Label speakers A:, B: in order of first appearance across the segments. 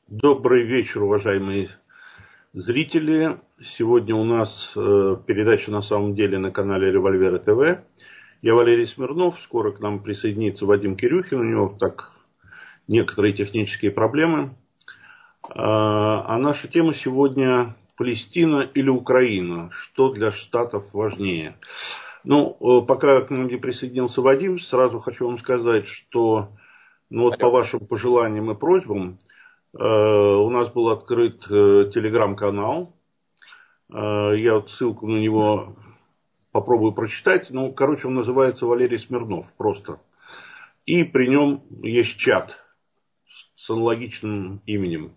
A: Добрый вечер, уважаемые зрители. Сегодня у нас передача на самом деле на канале Револьверы ТВ. Я Валерий Смирнов. Скоро к нам присоединится Вадим Кирюхин. У него так некоторые технические проблемы. А наша тема сегодня Палестина или Украина. Что для Штатов важнее? Пока к нам не присоединился Вадим, сразу хочу вам сказать, что по вашим пожеланиям и просьбам у нас был открыт телеграм-канал. Я вот ссылку на него попробую прочитать. Он называется Валерий Смирнов просто. И при нем есть чат с аналогичным именем.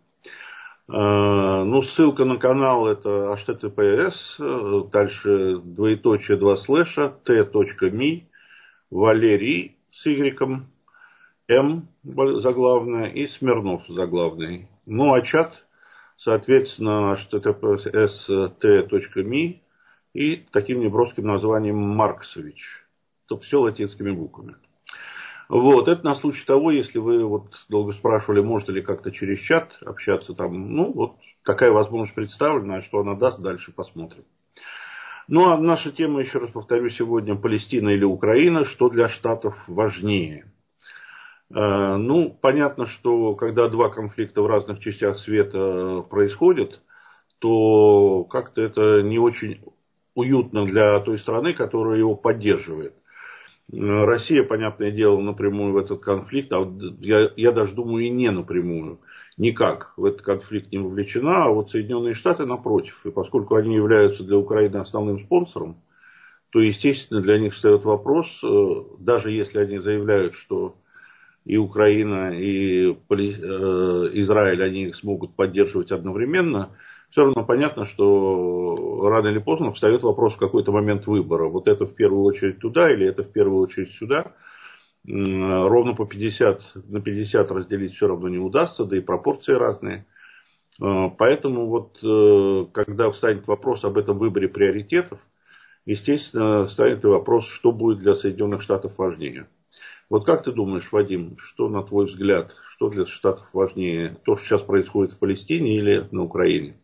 A: Ссылка на канал это https, дальше двоеточие 2 t.me, Валерий с Y, М заглавное и Смирнов заглавный. А чат, соответственно, https t.me и таким неброским названием Марксович. Тут все латинскими буквами. Это на случай того, если вы долго спрашивали, можно ли как-то через чат общаться там. Такая возможность представлена, а что она даст, дальше посмотрим. А наша тема, еще раз повторю, сегодня Палестина или Украина, что для Штатов важнее. Понятно, что когда два конфликта в разных частях света происходят, то как-то это не очень уютно для той страны, которая его поддерживает. Россия, понятное дело, напрямую в этот конфликт, я даже думаю, и не напрямую, никак в этот конфликт не вовлечена, а Соединенные Штаты напротив. И поскольку они являются для Украины основным спонсором, то, естественно, для них встает вопрос, даже если они заявляют, что и Украина, и Израиль, они их смогут поддерживать одновременно, все равно понятно, что рано или поздно встает вопрос в какой-то момент выбора. Это в первую очередь туда или это в первую очередь сюда. Ровно по 50 на 50 разделить все равно не удастся, да и пропорции разные. Поэтому когда встанет вопрос об этом выборе приоритетов, естественно, встанет и вопрос, что будет для Соединенных Штатов важнее. Как ты думаешь, Вадим, что, на твой взгляд, что для Штатов важнее? То, что сейчас происходит в Палестине или на Украине?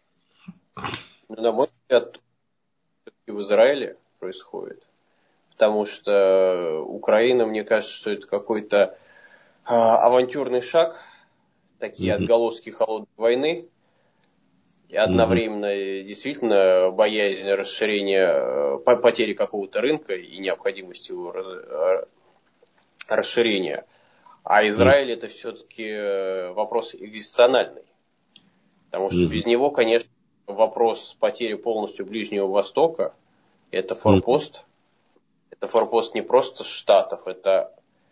B: На мой взгляд, все-таки в Израиле происходит. Потому что Украина, мне кажется, что это какой-то авантюрный шаг, такие отголоски холодной войны. И одновременно действительно боязнь расширения, потери какого-то рынка и необходимости его расширения. А Израиль это все-таки вопрос экзистенциальный. Потому что без него, конечно, вопрос потери полностью Ближнего Востока это форпост. Это форпост не просто Штатов, это,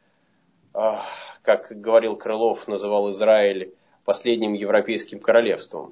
B: как говорил Крылов, называл Израиль последним европейским королевством.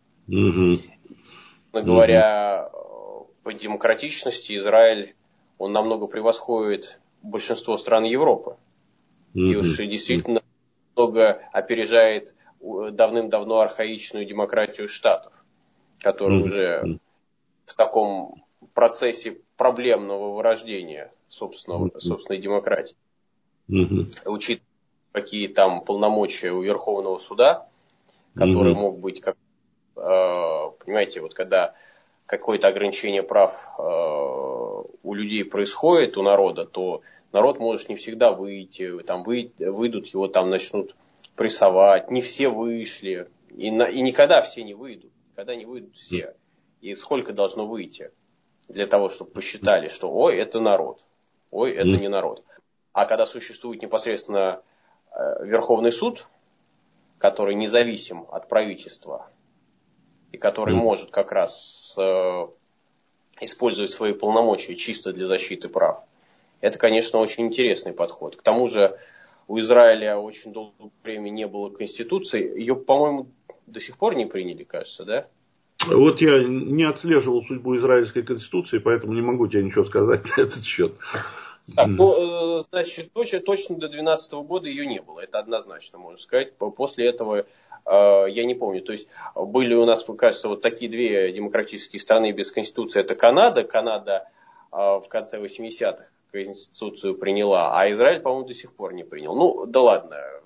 B: Говоря по демократичности, Израиль, он намного превосходит большинство стран Европы. И уж действительно много опережает давным-давно архаичную демократию Штатов, которая уже в таком процессе проблемного вырождения собственной демократии. Учитывая, какие там полномочия у Верховного суда, который мог быть, понимаете, когда какое-то ограничение прав у людей происходит, у народа, то народ может не всегда выйти, там выйдут, его там начнут прессовать, не все вышли, и никогда все не выйдут, никогда не выйдут все. И сколько должно выйти для того, чтобы посчитали, что ой, это народ, ой, это не народ. А когда существует непосредственно Верховный суд, который независим от правительства, и который может как раз использовать свои полномочия чисто для защиты прав, это, конечно, очень интересный подход. К тому же у Израиля очень долгое время не было конституции. Ее, по-моему, до сих пор не приняли, кажется, да?
A: Я не отслеживал судьбу израильской конституции, поэтому не могу тебе ничего сказать на этот счет.
B: Так, значит, точно до 2012 года ее не было. Это однозначно, можно сказать. После этого я не помню. То есть были у нас, кажется, такие две демократические страны без конституции. Это Канада. Канада в конце 80-х конституцию приняла, а Израиль, по-моему, до сих пор не принял. Да ладно,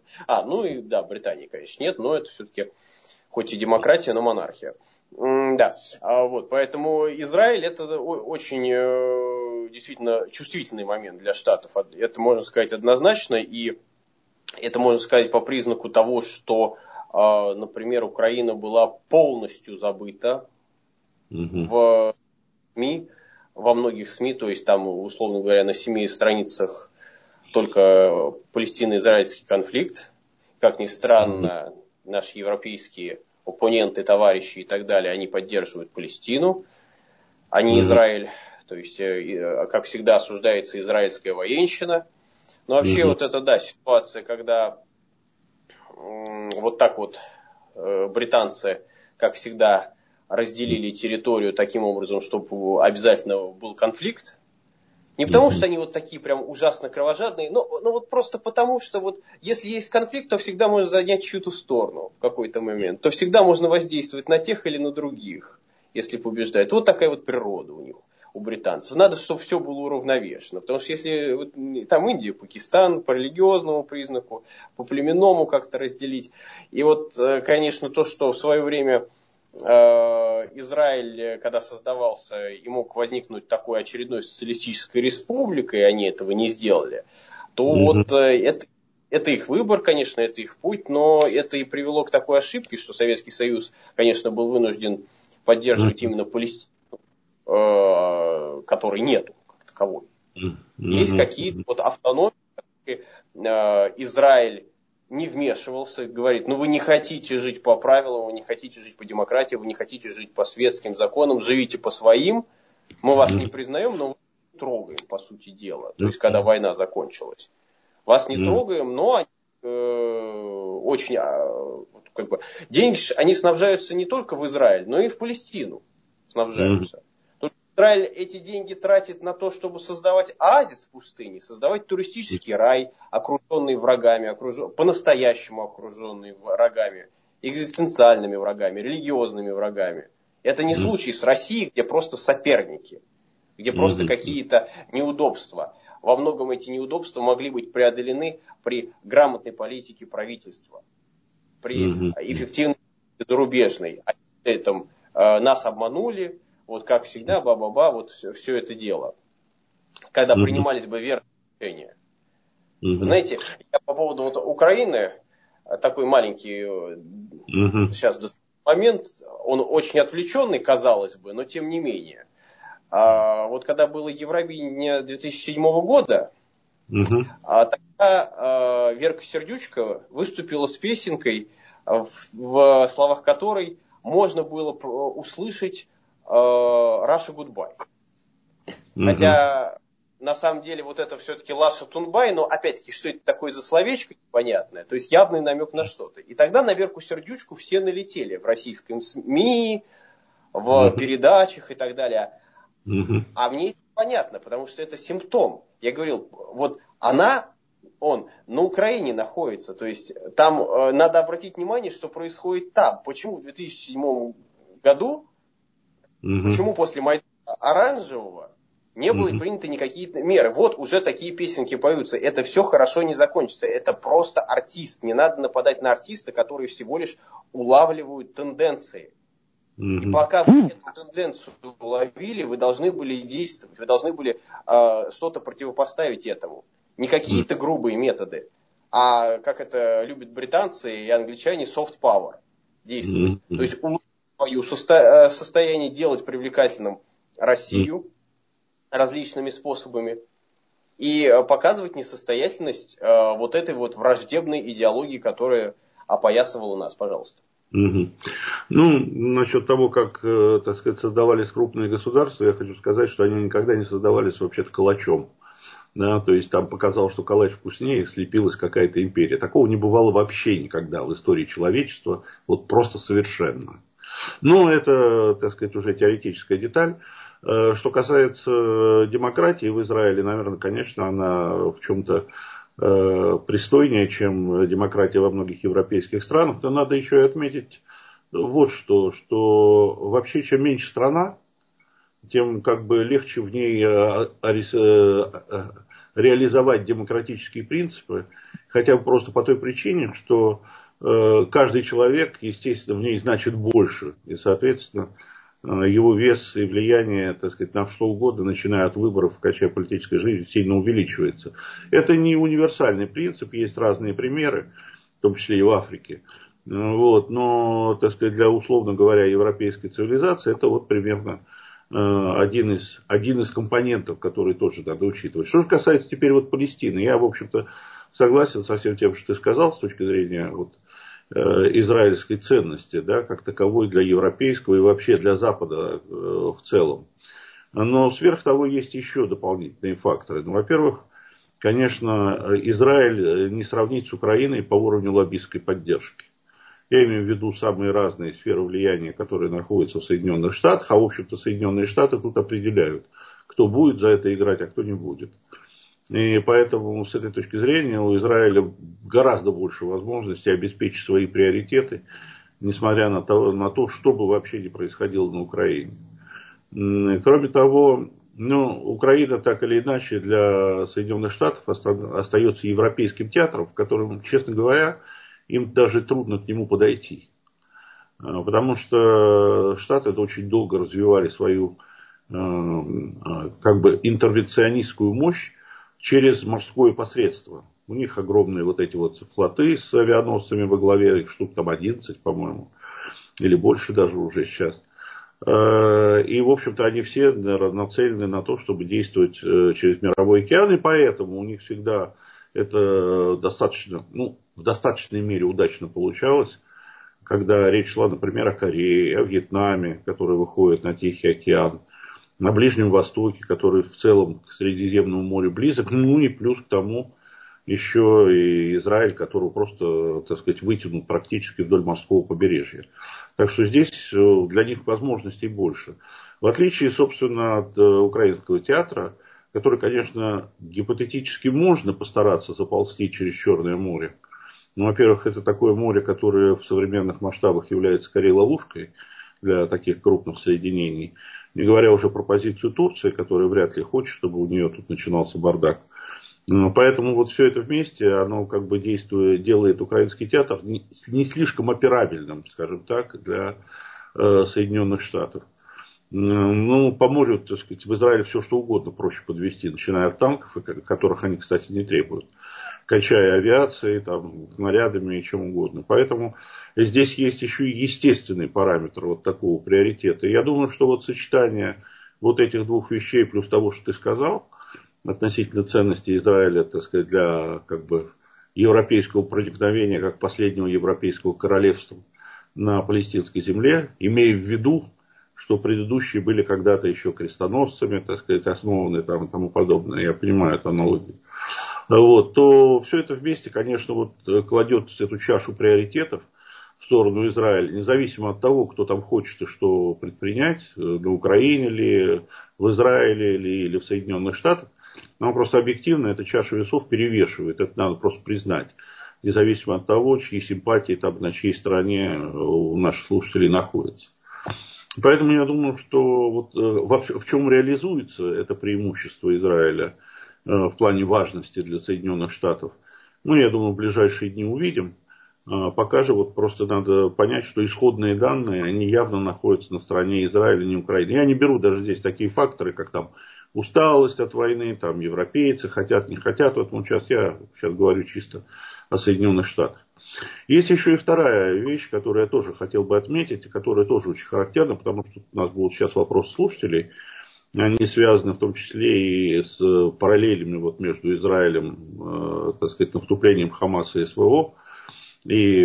B: Ну и да, Британии, конечно, нет, но это все-таки хоть и демократия, но монархия. Да, вот, поэтому Израиль это очень действительно чувствительный момент для Штатов. Это можно сказать однозначно, и это можно сказать по признаку того, что, например, Украина была полностью забыта в СМИ, во многих СМИ, то есть там, условно говоря, на 7 страницах только палестино-израильский конфликт. Как ни странно, наши европейские оппоненты, товарищи и так далее, они поддерживают Палестину, а не Израиль. То есть, как всегда, осуждается израильская военщина. Но вообще вот это, да, ситуация, когда вот так вот британцы, как всегда, разделили территорию таким образом, чтобы обязательно был конфликт. Не потому, что они вот такие прям ужасно кровожадные, но вот просто потому, что вот если есть конфликт, то всегда можно занять чью-то сторону в какой-то момент. То всегда можно воздействовать на тех или на других, если побеждают. Вот такая вот природа у них, у британцев. Надо, чтобы все было уравновешено. Потому что если вот, там Индия, Пакистан по религиозному признаку, по племенному как-то разделить. И вот, конечно, то, что в свое время Израиль, когда создавался, и мог возникнуть такой очередной социалистической республикой, и они этого не сделали, то вот это их выбор, конечно, это их путь, но это и привело к такой ошибке, что Советский Союз, конечно, был вынужден поддерживать именно Палестину, которой нету как таковой. Есть какие-то вот автономии, Израиль не вмешивался, говорит, вы не хотите жить по правилам, вы не хотите жить по демократии, вы не хотите жить по светским законам, живите по своим, мы вас не признаем, но не трогаем, по сути дела. То есть, когда война закончилась. Вас не трогаем, но они очень, деньги, они снабжаются не только в Израиль, но и в Палестину снабжаются. Израиль эти деньги тратит на то, чтобы создавать оазис в пустыне, создавать туристический рай, окруженный врагами, по-настоящему окруженный врагами, экзистенциальными врагами, религиозными врагами. Это не случай с Россией, где просто соперники, где просто какие-то неудобства. Во многом эти неудобства могли быть преодолены при грамотной политике правительства, при эффективной зарубежной. Нас обманули. Вот как всегда, ба-ба-ба, вот все это дело. Когда принимались бы верные решения. Вы знаете, я по поводу Украины, такой маленький сейчас момент, он очень отвлеченный, казалось бы, но тем не менее. Вот когда было Евровидение 2007 года, тогда Верка Сердючка выступила с песенкой, в словах которой можно было услышать Russia Goodbye. Хотя, на самом деле, вот это все-таки Лаша Тунбай, но, опять-таки, что это такое за словечко непонятное? То есть, явный намек на что-то. И тогда на Верку Сердючку все налетели в российском СМИ, в передачах и так далее. А мне это понятно, потому что это симптом. Я говорил, вот он на Украине находится. То есть, там надо обратить внимание, что происходит там. Почему в 2007 году почему после Майдана Оранжевого не было приняты никакие меры? Вот уже такие песенки поются. Это все хорошо не закончится. Это просто артист. Не надо нападать на артиста, которые всего лишь улавливают тенденции. И пока вы эту тенденцию уловили, вы должны были действовать. Вы должны были что-то противопоставить этому. Не какие-то грубые методы, а, как это любят британцы и англичане, soft power действовать. То есть свое состояние делать привлекательным Россию различными способами и показывать несостоятельность вот этой вот враждебной идеологии, которая опоясывала нас. Пожалуйста.
A: Насчет того, как, так сказать, создавались крупные государства, я хочу сказать, что они никогда не создавались вообще-то калачом. Да, то есть там показалось, что калач вкуснее, слепилась какая-то империя. Такого не бывало вообще никогда в истории человечества, вот просто совершенно. Но это, так сказать, уже теоретическая деталь. Что касается демократии в Израиле, наверное, конечно, она в чем-то пристойнее, чем демократия во многих европейских странах. Но надо еще и отметить вот что вообще чем меньше страна, тем как бы легче в ней реализовать демократические принципы, хотя бы просто по той причине, что каждый человек, естественно, в ней значит больше, и, соответственно, его вес и влияние, так сказать, на что угодно, начиная от выборов, кончая политической жизни, сильно увеличивается. Это не универсальный принцип, есть разные примеры, в том числе и в Африке. Вот, но, так сказать, для, условно говоря, европейской цивилизации это вот примерно один из компонентов, который тоже надо учитывать. Что же касается теперь вот Палестины, я, в общем-то, согласен со всем тем, что ты сказал с точки зрения вот, израильской ценности, да, как таковой для европейского и вообще для Запада в целом. Но сверх того есть еще дополнительные факторы. Ну, во-первых, конечно, Израиль не сравнить с Украиной по уровню лоббистской поддержки. Я имею в виду самые разные сферы влияния, которые находятся в Соединенных Штатах, а в общем-то Соединенные Штаты тут определяют, кто будет за это играть, а кто не будет. И поэтому с этой точки зрения у Израиля гораздо больше возможностей обеспечить свои приоритеты, несмотря на то, что бы вообще ни происходило на Украине. Кроме того, Украина так или иначе для Соединенных Штатов остается европейским театром, в котором, честно говоря, им даже трудно к нему подойти. Потому что Штаты очень долго развивали свою как бы интервенционистскую мощь через морское посредство. У них огромные вот эти вот флоты с авианосцами во главе, их штук там 11, по-моему, или больше даже уже сейчас. И, в общем-то, они все нацелены на то, чтобы действовать через мировой океан, и поэтому у них всегда это достаточно, в достаточной мере удачно получалось, когда речь шла, например, о Корее, о Вьетнаме, который выходит на Тихий океан, на Ближнем Востоке, который в целом к Средиземному морю близок, и плюс к тому еще и Израиль, который просто, так сказать, вытянут практически вдоль морского побережья. Так что здесь для них возможностей больше. В отличие, собственно, от украинского театра, который, конечно, гипотетически можно постараться заползти через Черное море. Но, во-первых, это такое море, которое в современных масштабах является скорее ловушкой для таких крупных соединений. Не говоря уже про позицию Турции, которая вряд ли хочет, чтобы у нее тут начинался бардак. Поэтому вот все это вместе, оно как бы делает украинский театр не слишком операбельным, скажем так, для Соединенных Штатов. По морю, так сказать, в Израиле все что угодно проще подвести, начиная от танков, которых они, кстати, не требуют, кончая авиацией, там, снарядами и чем угодно. Поэтому здесь есть еще и естественный параметр вот такого приоритета. И я думаю, что вот сочетание вот этих двух вещей, плюс того, что ты сказал, относительно ценности Израиля, так сказать, для как бы европейского проникновения, как последнего европейского королевства на палестинской земле, имея в виду, что предыдущие были когда-то еще крестоносцами, так сказать, основаны там и тому подобное, я понимаю эту аналогию, вот, то все это вместе, конечно, вот кладет эту чашу приоритетов в сторону Израиля, независимо от того, кто там хочет и что предпринять, на Украине ли, в Израиле или в Соединенных Штатах, но просто объективно эта чаша весов перевешивает, это надо просто признать, независимо от того, чьи симпатии там на чьей стороне у наших слушателей находятся. Поэтому я думаю, что вот в чем реализуется это преимущество Израиля в плане важности для Соединенных Штатов, я думаю, в ближайшие дни увидим. Пока же вот просто надо понять, что исходные данные, они явно находятся на стороне Израиля, не Украины. Я не беру даже здесь такие факторы, как там усталость от войны, там европейцы хотят, не хотят. Вот сейчас я говорю чисто о Соединенных Штатах. Есть еще и вторая вещь, которую я тоже хотел бы отметить, и которая тоже очень характерна, потому что у нас будут сейчас вопросы слушателей. Они связаны в том числе и с параллелями вот между Израилем, так сказать, наступлением Хамаса и СВО. И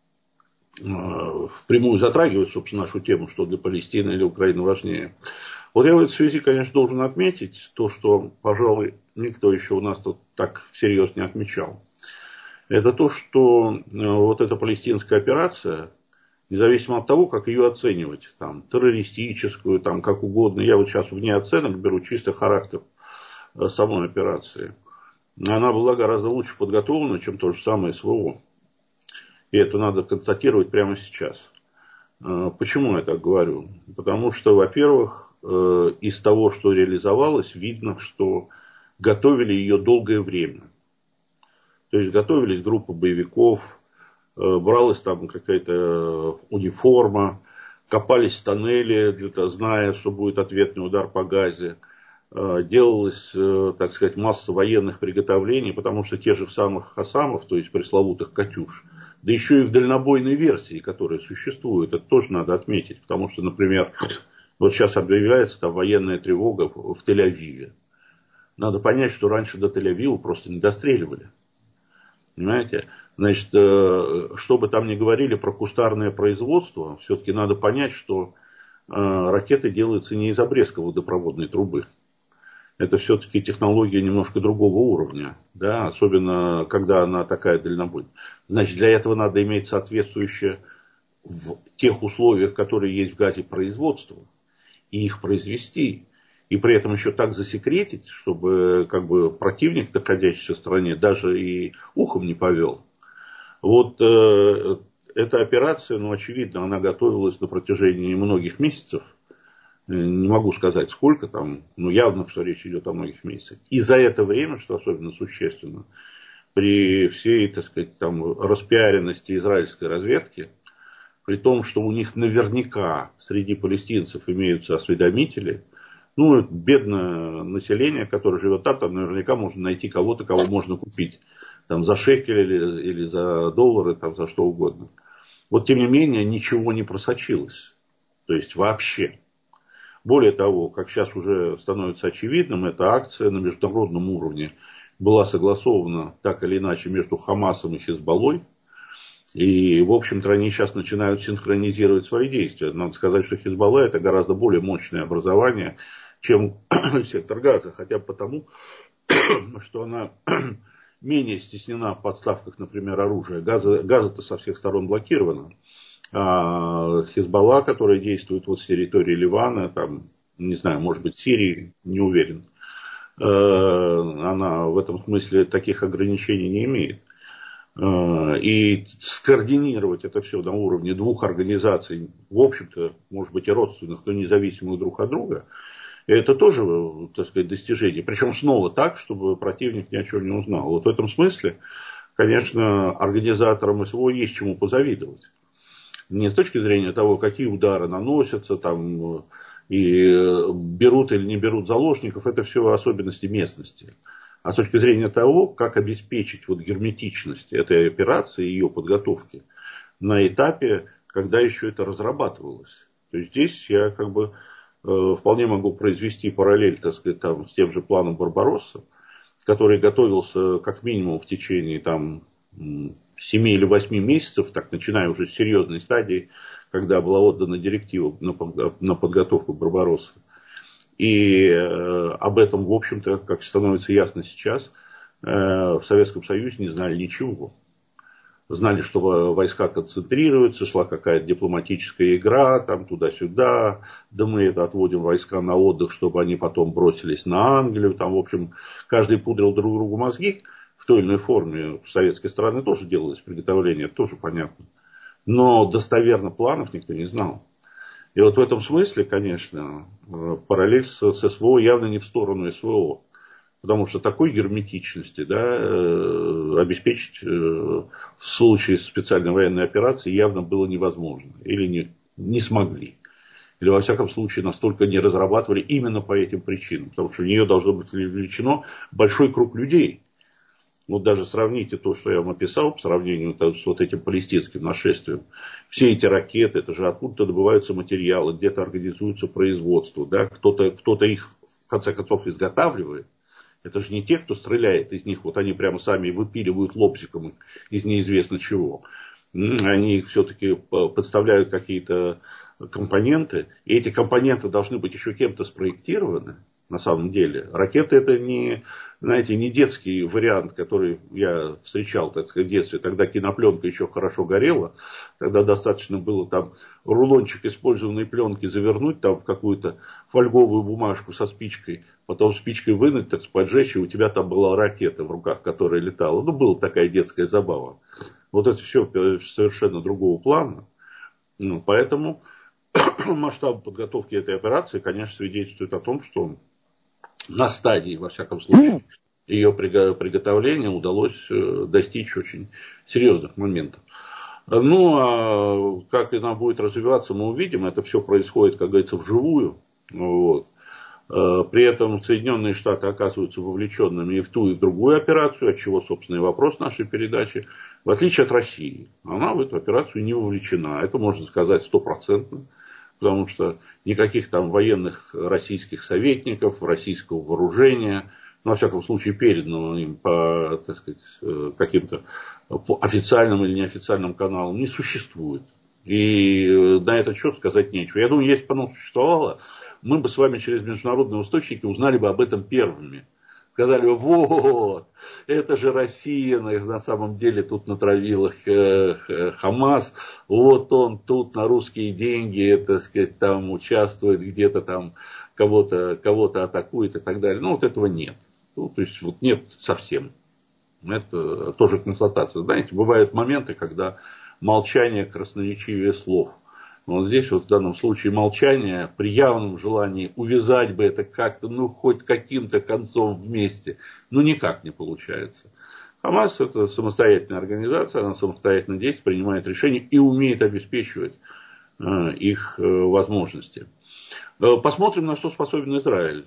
A: впрямую затрагивают, собственно, нашу тему, что для Палестины или Украины важнее. Вот я в этой связи, конечно, должен отметить то, что, пожалуй, никто еще у нас тут так всерьез не отмечал. Это то, что вот эта палестинская операция, независимо от того, как ее оценивать, там, террористическую, там, как угодно, я вот сейчас вне оценок беру чисто характер самой операции, она была гораздо лучше подготовлена, чем то же самое СВО. И это надо констатировать прямо сейчас. Почему я так говорю? Потому что, во-первых, из того, что реализовалось, видно, что готовили ее долгое время. То есть готовились группы боевиков, бралась там какая-то униформа, копались тоннели, зная, что будет ответный удар по Газе. Делалась, так сказать, масса военных приготовлений, потому что те же самых Хасамов, то есть пресловутых «Катюш», да еще и в дальнобойной версии, которая существует, это тоже надо отметить, потому что, например, вот сейчас объявляется там военная тревога в Тель-Авиве. Надо понять, что раньше до Тель-Авива просто не достреливали. Понимаете? Значит, что бы там ни говорили про кустарное производство, все-таки надо понять, что ракеты делаются не из обрезка водопроводной трубы. Это все-таки технология немножко другого уровня, да, особенно когда она такая дальнобойная. Значит, для этого надо иметь соответствующее в тех условиях, которые есть в Газе, производство, и их произвести. И при этом еще так засекретить, чтобы как бы противник, находящийся в стране, даже и ухом не повел. Вот эта операция, ну, очевидно, она готовилась на протяжении многих месяцев. Не могу сказать, сколько там, но явно, что речь идет о многих месяцах. И за это время, что особенно существенно, при всей, так сказать, там, распиаренности израильской разведки, при том, что у них наверняка среди палестинцев имеются осведомители, ну, бедное население, которое живет там наверняка можно найти кого-то, кого можно купить. Там, за шекель или за доллары, там, за что угодно. Вот, тем не менее, ничего не просочилось. То есть, вообще. Более того, как сейчас уже становится очевидным, эта акция на международном уровне была согласована так или иначе между Хамасом и Хизбаллой. И, в общем-то, они сейчас начинают синхронизировать свои действия. Надо сказать, что Хизбалла это гораздо более мощное образование, чем сектор Газа. Хотя бы потому, что она менее стеснена в подставках, например, оружия. Газа-то со всех сторон блокирована. А Хизбалла, которая действует вот с территории Ливана, там, не знаю, может быть, Сирии, не уверен, она в этом смысле таких ограничений не имеет. И скоординировать это все на уровне двух организаций, в общем-то, может быть, и родственных, но независимых друг от друга, это тоже, так сказать, достижение. Причем снова так, чтобы противник ни о чем не узнал. Вот в этом смысле, конечно, организаторам СВО есть чему позавидовать. Не с точки зрения того, какие удары наносятся, там, и берут или не берут заложников, это все особенности местности. А с точки зрения того, как обеспечить вот герметичность этой операции и ее подготовки на этапе, когда еще это разрабатывалось. То есть здесь я как бы вполне могу произвести параллель, так сказать, там, с тем же планом Барбаросса, который готовился как минимум в течение там, 7 или 8 месяцев, так начиная уже с серьезной стадии, когда была отдана директива на подготовку Барбаросса. И об этом, в общем-то, как становится ясно сейчас, в Советском Союзе не знали ничего. Знали, что войска концентрируются, шла какая-то дипломатическая игра, там туда-сюда, да мы это отводим войска на отдых, чтобы они потом бросились на Англию, там, в общем, каждый пудрил друг другу мозги в той или иной форме. С советской стороны тоже делалось приготовление, это тоже понятно. Но достоверно планов никто не знал. И вот в этом смысле, конечно, параллель с СВО явно не в сторону СВО. Потому что такой герметичности, да, обеспечить в случае специальной военной операции явно было невозможно. Или не смогли. Или во всяком случае настолько не разрабатывали именно по этим причинам. Потому что в нее должно быть привлечено большой круг людей. Вот даже сравните то, что я вам описал, по сравнению с вот этим палестинским нашествием. Все эти ракеты, это же откуда-то добываются материалы, где-то организуется производство, да, кто-то их в конце концов изготавливает. Это же не те, кто стреляет из них, вот они прямо сами выпиливают лобзиком из неизвестно чего. Они все-таки подставляют какие-то компоненты, и эти компоненты должны быть еще кем-то спроектированы. На самом деле. Ракеты это не, знаете, не детский вариант, который я встречал, так сказать, в детстве. Тогда кинопленка еще хорошо горела. Тогда достаточно было там рулончик использованной пленки завернуть там в какую-то фольговую бумажку со спичкой. Потом спичкой вынуть, так поджечь, и у тебя там была ракета в руках, которая летала. Ну, была такая детская забава. Вот это все совершенно другого плана. Поэтому масштаб подготовки этой операции, конечно, свидетельствует о том, что на стадии, во всяком случае, ее приготовления удалось достичь очень серьезных моментов. Ну, а как она будет развиваться, мы увидим. Это все происходит, как говорится, вживую. Вот. При этом Соединенные Штаты оказываются вовлеченными и в ту, и в другую операцию, от чего, собственно, и вопрос нашей передачи. В отличие от России, она в эту операцию не вовлечена. Это можно сказать 100%. Потому что никаких там военных российских советников, российского вооружения, ну, во всяком случае, переданного им по, так сказать, каким-то по официальным или неофициальным каналам не существует. И на этот счет сказать нечего. Я думаю, если бы оно существовало, мы бы с вами через международные источники узнали бы об этом первыми. Сказали бы, вот, это же Россия на самом деле тут натравила Хамас, вот он тут на русские деньги, так сказать, там участвует, где-то там кого-то атакует и так далее. Но вот этого нет. Ну, то есть вот нет совсем. Это тоже констатация. Знаете, бывают моменты, когда молчание красноречивее слов. Вот здесь вот в данном случае молчание при явном желании увязать бы это как-то, ну, хоть каким-то концом вместе, но никак не получается. Хамас это самостоятельная организация, она самостоятельно действует, принимает решения и умеет обеспечивать их возможности. Посмотрим, на что способен Израиль.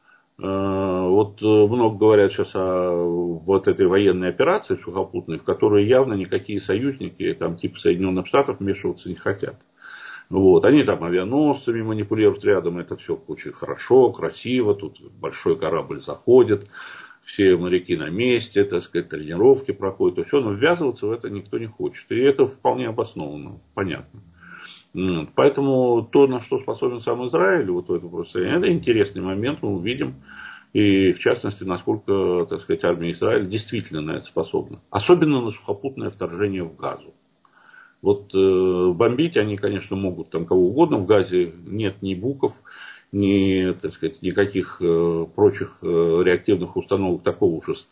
A: Вот много говорят сейчас о вот этой военной операции сухопутной, в которой явно никакие союзники, там, типа Соединенных Штатов, вмешиваться не хотят. Вот. Они там авианосцами манипулируют рядом, это все очень хорошо, красиво, тут большой корабль заходит, все моряки на месте, так сказать, тренировки проходят, и все, но ввязываться в это никто не хочет. И это вполне обоснованно, понятно. Поэтому то, на что способен сам Израиль, вот в этом противостоянии, это интересный момент, мы увидим. И в частности, насколько, так сказать, армия Израиля действительно на это способна. Особенно на сухопутное вторжение в Газу. Вот бомбить они, конечно, могут там кого угодно. В Газе нет ни буков, ни, так сказать, никаких прочих реактивных установок такого же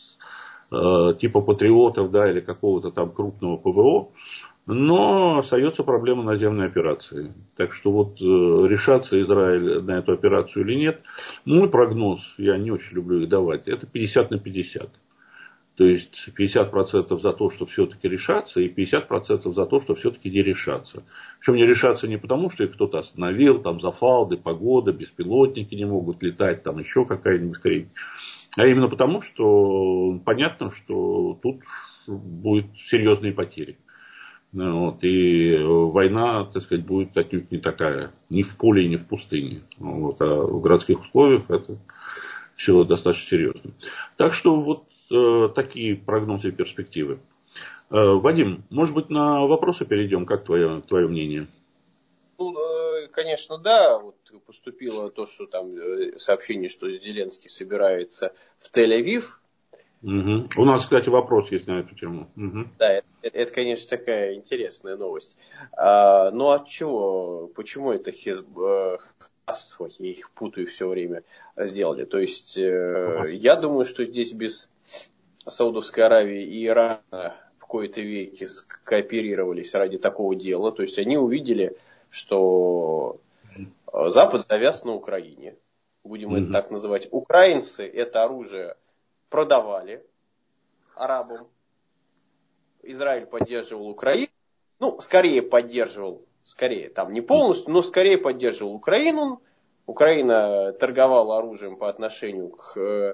A: типа патриотов, да, или какого-то там крупного ПВО. Но остается проблема наземной операции. Так что вот решаться Израиль на эту операцию или нет, мой прогноз, я не очень люблю их давать, это 50/50. То есть 50% за то, что все-таки решаться, и 50% за то, что все-таки не решаться. Причем не решаться не потому, что их кто-то остановил, там зафалды, погода, беспилотники не могут летать, там еще какая-нибудь хрень. А именно потому, что понятно, что тут будут серьезные потери. Вот, и война, так сказать, будет отнюдь не такая, ни в поле, ни в пустыне. Вот, а в городских условиях это все достаточно серьезно. Так что вот такие прогнозы и перспективы. Вадим, может быть, на вопросы перейдем? Как твое мнение?
B: Ну, конечно, да. Вот поступило то, что там сообщение, что Зеленский собирается в Тель-Авив.
A: Угу. У нас, кстати, вопрос есть на эту тему. Угу.
B: Да, это, конечно, такая интересная новость. Ну, от чего? Почему это Хас, я их путаю все время, сделали? То есть, я думаю, что здесь без Саудовской Аравии и Ирана в кои-то веки скооперировались ради такого дела. То есть, они увидели, что Запад завяз на Украине. Будем это так называть. Украинцы это оружие продавали арабам. Израиль поддерживал Украину. Ну, скорее поддерживал. Скорее, там не полностью, но скорее поддерживал Украину. Украина торговала оружием по отношению к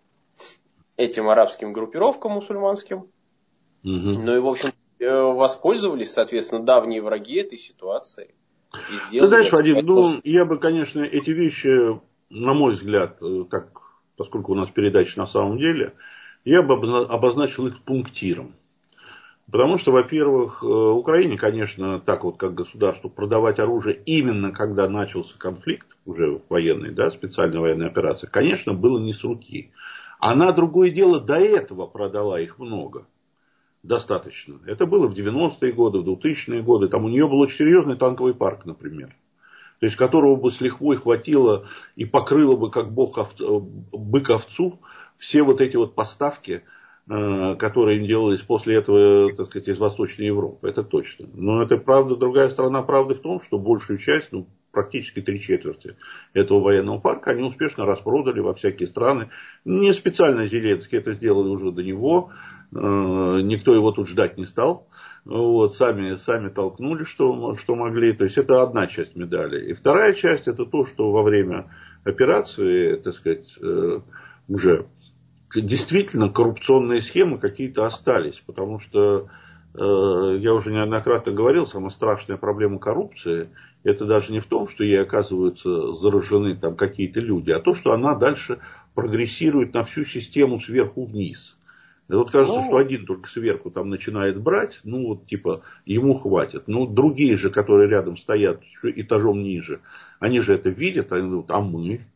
B: этим арабским группировкам мусульманским. Ну и, в общем, воспользовались, соответственно, давние враги этой ситуации.
A: Ты знаешь, Вадим, ну, я бы, конечно, эти вещи, на мой взгляд, поскольку у нас передача на самом деле, я бы обозначил их пунктиром. Потому что, во-первых, Украине, конечно, так вот как государству продавать оружие именно когда начался конфликт, уже военный, да, специальная военная операция, конечно, было не с руки. Она, другое дело, до этого продала их много. Достаточно. Это было в 90-е годы, в 2000-е годы. Там у нее был очень серьезный танковый парк, например. То есть, которого бы с лихвой хватило и покрыло бы, как бык овцу, все вот эти вот поставки, которые им делались после этого, так сказать, из Восточной Европы. Это точно. Но это правда, другая сторона правды в том, что большую часть, ну, практически 3/4 этого военного парка они успешно распродали во всякие страны. Не специально Зеленский это сделал уже до него. Никто его тут ждать не стал. Вот, сами толкнули, что могли. То есть это одна часть медали. И вторая часть это то, что во время операции, так сказать, уже действительно коррупционные схемы какие-то остались. Потому что я уже неоднократно говорил, самая страшная проблема коррупции это даже не в том, что ей оказываются заражены там какие-то люди, а то, что она дальше прогрессирует на всю систему сверху вниз. И вот кажется, что один только сверху там начинает брать, ну вот типа ему хватит. Ну другие же, которые рядом стоят еще этажом ниже, они же это видят, они говорят, а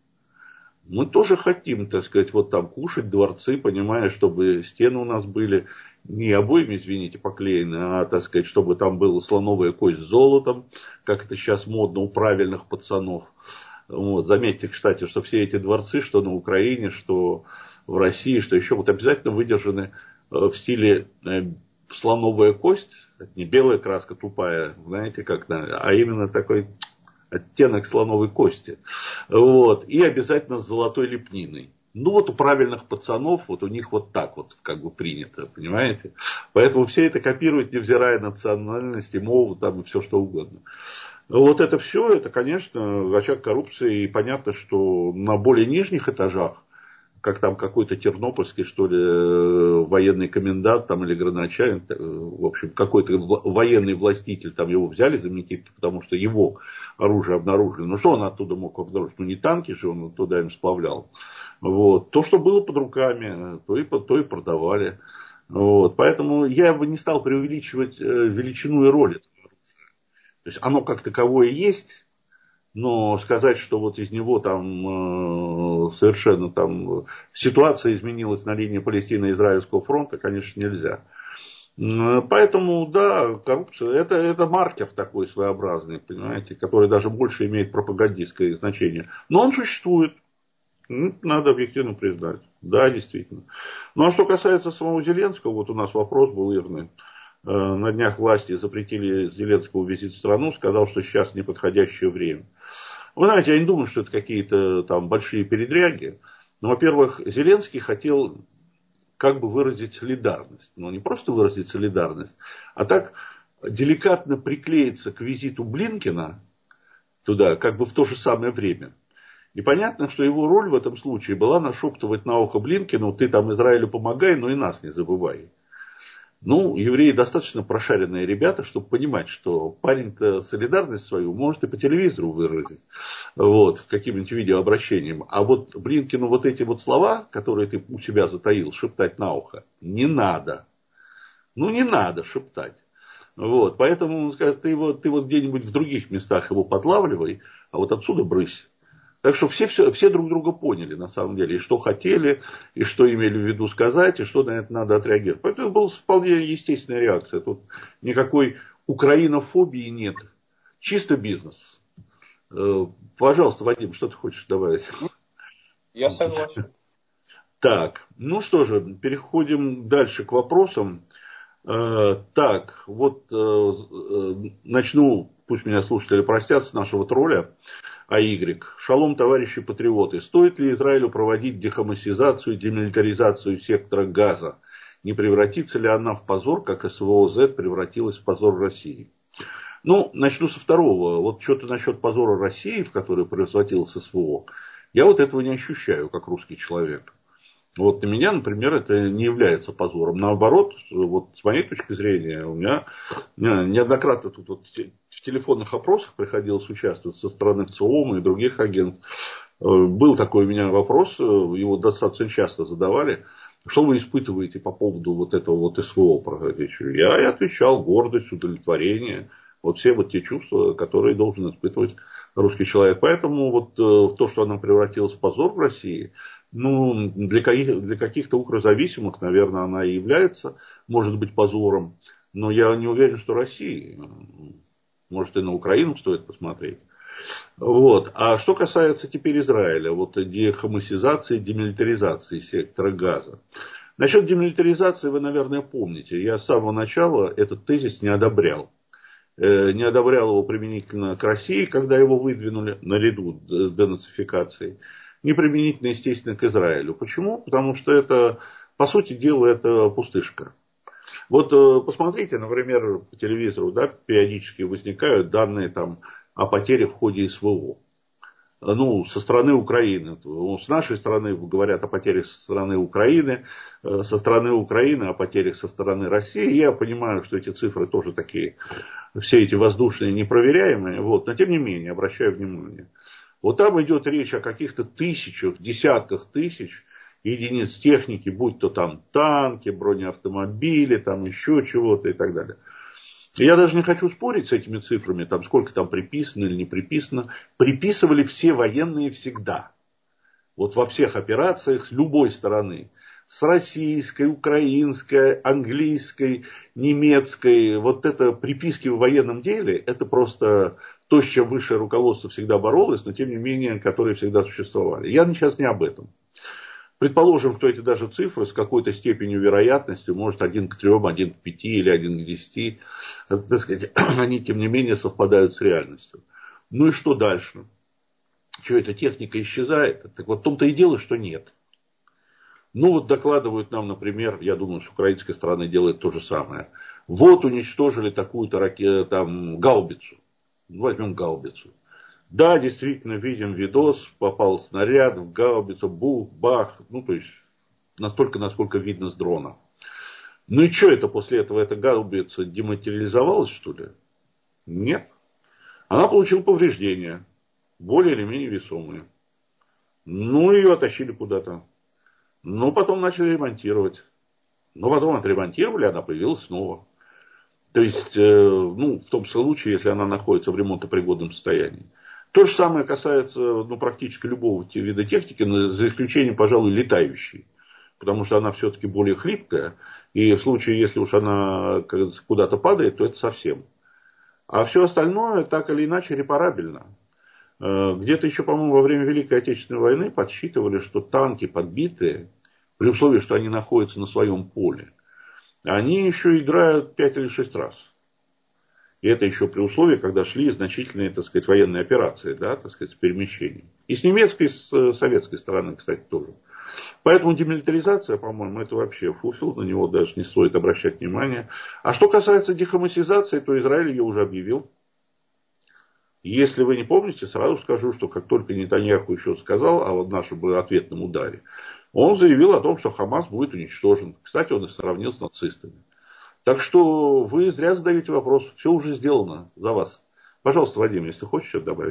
A: мы тоже хотим, так сказать, вот там кушать дворцы, понимая, чтобы стены у нас были не обоями, извините, поклеены, а, так сказать, чтобы там была слоновая кость с золотом, как это сейчас модно у правильных пацанов. Вот. Заметьте, кстати, что все эти дворцы, что на Украине, что в России, что еще, вот обязательно выдержаны в стиле слоновая кость, это не белая краска тупая, знаете, как, а именно такой оттенок слоновой кости. Вот. И обязательно с золотой лепниной. Ну вот у правильных пацанов, вот у них вот так вот как бы принято, понимаете? Поэтому все это копируют, невзирая на национальность, мову там и все что угодно. Вот это все, это, конечно, очаг коррупции. И понятно, что на более нижних этажах, как там какой-то тернопольский, что ли, военный комендант там, или градоначальник, в общем, какой-то военный властитель, там его взяли заместитель, потому что его оружие обнаружили. Ну, что он оттуда мог обнаружить? Ну, не танки же он туда им сплавлял. Вот. То, что было под руками, то и продавали. Вот. Поэтому я бы не стал преувеличивать величину и роль этого оружия. То есть, оно как таковое есть. Но сказать, что вот из него там совершенно там ситуация изменилась на линии Палестино-Израильского фронта, конечно, нельзя. Поэтому, да, коррупция это маркер такой своеобразный, понимаете, который даже больше имеет пропагандистское значение. Но он существует. Надо объективно признать. Да, действительно. Ну, а что касается самого Зеленского, вот у нас вопрос был верный. На днях власти запретили Зеленскому визит в страну, сказал, что сейчас неподходящее время. Вы знаете, я не думаю, что это какие-то там большие передряги. Но, во-первых, Зеленский хотел как бы выразить солидарность. Но не просто выразить солидарность, а так деликатно приклеиться к визиту Блинкена туда, как бы в то же самое время. И понятно, что его роль в этом случае была нашептывать на ухо Блинкену: ты там Израилю помогай, но и нас не забывай. Ну, евреи достаточно прошаренные ребята, чтобы понимать, что парень-то солидарность свою может и по телевизору выразить, вот, каким-нибудь видеообращением. А вот Блинкину вот эти вот слова, которые ты у себя затаил, шептать на ухо, не надо. Ну, не надо шептать. Вот, поэтому он скажет, ты вот где-нибудь в других местах его подлавливай, а вот отсюда брысь. Так что все друг друга поняли, на самом деле, и что хотели, и что имели в виду сказать, и что на это надо отреагировать. Поэтому это была вполне естественная реакция. Тут никакой украинофобии нет. Чисто бизнес. Пожалуйста, Вадим, что ты хочешь добавить?
B: Я согласен.
A: Так, ну что же, переходим дальше к вопросам. Так, вот начну, пусть меня слушатели простят, с нашего тролля. А.Y. Шалом, товарищи патриоты. Стоит ли Израилю проводить дехамасизацию, демилитаризацию сектора Газа? Не превратится ли она в позор, как СВО-З превратилась в позор России? Ну, начну со второго. Вот что-то насчет позора России, в которой превратилось СВО, я вот этого не ощущаю, как русский человек. Вот для меня, например, это не является позором. Наоборот, вот с моей точки зрения, у меня неоднократно тут вот в телефонных опросах приходилось участвовать со стороны ЦИОМа и других агентов. Был такой у меня вопрос, его достаточно часто задавали. Что вы испытываете по поводу вот этого вот СВО? Я и отвечал: гордость, удовлетворение. Вот все вот те чувства, которые должен испытывать русский человек. Поэтому вот то, что она превратилась в позор в России, ну, для каких-то укрозависимых, наверное, она и является, может быть, позором. Но я не уверен, что России. Может, и на Украину стоит посмотреть. Вот. А что касается теперь Израиля, вот дехамасизации, демилитаризации сектора Газа. Насчет демилитаризации вы, наверное, помните. Я с самого начала этот тезис не одобрял. не одобрял его применительно к России, когда его выдвинули наряду с денацификацией, не применительно, естественно, к Израилю. Почему? Потому что это, по сути дела, это пустышка. Вот посмотрите, например, по телевизору, да, периодически возникают данные там о потере в ходе СВО. Ну, со стороны Украины. С нашей стороны говорят о потерях со стороны Украины, со стороны Украины о потерях со стороны России. Я понимаю, что эти цифры тоже такие, все эти воздушные, непроверяемые, вот, но тем не менее, обращаю внимание. Вот там идет речь о каких-то тысячах, десятках тысяч единиц техники, будь то там танки, бронеавтомобили, там еще чего-то и так далее. Я даже не хочу спорить с этими цифрами, там сколько там приписано или не приписано. Приписывали все военные всегда. Вот во всех операциях с любой стороны. С российской, украинской, английской, немецкой. Вот это приписки в военном деле, это просто то, с чем высшее руководство всегда боролось, но тем не менее, которые всегда существовали. Я сейчас не об этом. Предположим, что эти даже цифры с какой-то степенью вероятности, может 1 к 3, 1 к 5 или 1 к 10, так сказать, они тем не менее совпадают с реальностью. Ну и что дальше? Что, эта техника исчезает? Так вот в том-то и дело, что нет. Ну вот докладывают нам, например, я думаю, с украинской стороны делает то же самое. Вот уничтожили такую-то там гаубицу. Возьмем гаубицу. Да, действительно, видим видос, попал снаряд в гаубицу, бух, бах, ну, то есть, настолько, насколько видно с дрона. Ну и что это после этого, эта гаубица дематериализовалась, что ли? Нет. Она получила повреждения, более или менее весомые. Ну, ее оттащили куда-то. Ну, потом начали ремонтировать. Но потом отремонтировали, она появилась снова. То есть, ну, в том случае, если она находится в ремонтопригодном состоянии. То же самое касается ну, практически любого вида техники, за исключением, пожалуй, летающей. Потому что она все-таки более хлипкая. И в случае, если уж она куда-то падает, то это совсем. А все остальное так или иначе репарабельно. Где-то еще, по-моему, во время Великой Отечественной войны подсчитывали, что танки подбитые, при условии, что они находятся на своем поле, они еще играют 5 или 6 раз. И это еще при условии, когда шли значительные, так сказать, военные операции, да, так сказать, с перемещением. И с немецкой, и с советской стороны, кстати, тоже. Поэтому демилитаризация, по-моему, это вообще фуфел, на него даже не стоит обращать внимание. А что касается дехамасизации, то Израиль ее уже объявил. Если вы не помните, сразу скажу, что как только Нетаньяху еще сказал о нашем ответном ударе, он заявил о том, что Хамас будет уничтожен. Кстати, он их сравнил с нацистами. Так что вы зря задаете вопрос. Все уже сделано за вас. Пожалуйста, Вадим, если хочешь что-то добавить.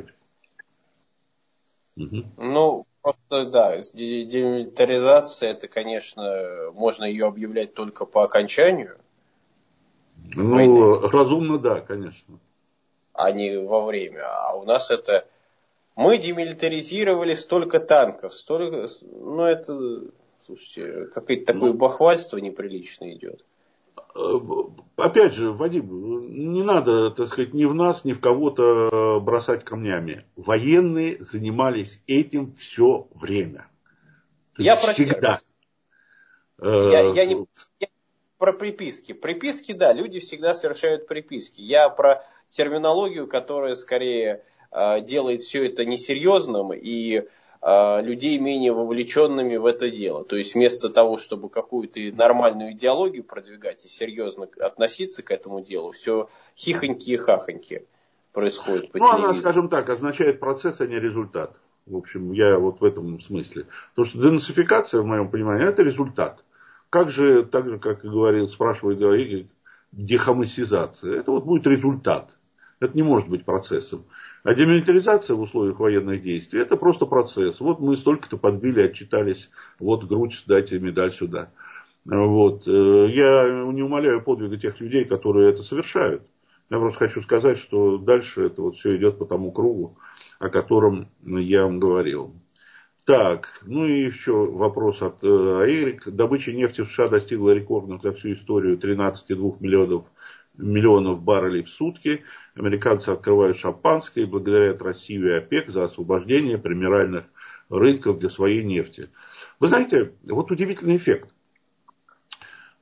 A: Угу.
B: Ну, просто да, демилитаризация, это, конечно, можно ее объявлять только по окончанию войны,
A: Разумно, да, конечно.
B: а не во время. А у нас это... Мы демилитаризировали столько танков, столько... Ну, это, слушайте, какое-то такое бахвальство неприличное идет.
A: Опять же, Вадим, не надо, так сказать, ни в нас, ни в кого-то бросать камнями. Военные занимались этим все время.
B: Я
A: всегда.
B: Я не про приписки. Приписки, да, люди всегда совершают приписки. Я про терминологию, которая скорее делает все это несерьезным и людей менее вовлеченными в это дело. То есть вместо того, чтобы какую-то нормальную идеологию продвигать и серьезно относиться к этому делу, все хихоньки и хахоньки происходит по телевизору.
A: Она, скажем так, означает процесс, а не результат. В общем, я вот в этом смысле. Потому что денацификация, в моем понимании, это результат. Как же, так же, как и говорил, спрашивает дехамасизация. Это вот будет результат. Это не может быть процессом. А демилитаризация в условиях военных действий, это просто процесс. Вот мы столько-то подбили, отчитались, вот грудь, дайте медаль сюда. Вот. Я не умаляю подвига тех людей, которые это совершают. Я просто хочу сказать, что дальше это вот все идет по тому кругу, о котором я вам говорил. Так, ну и еще вопрос от Эрик. Добыча нефти в США достигла рекордных за всю историю 13,2 миллионов баррелей в сутки. Американцы открывают шампанское и благодарят Россию и ОПЕК за освобождение премиальных рынков для своей нефти. Вы знаете, вот удивительный эффект.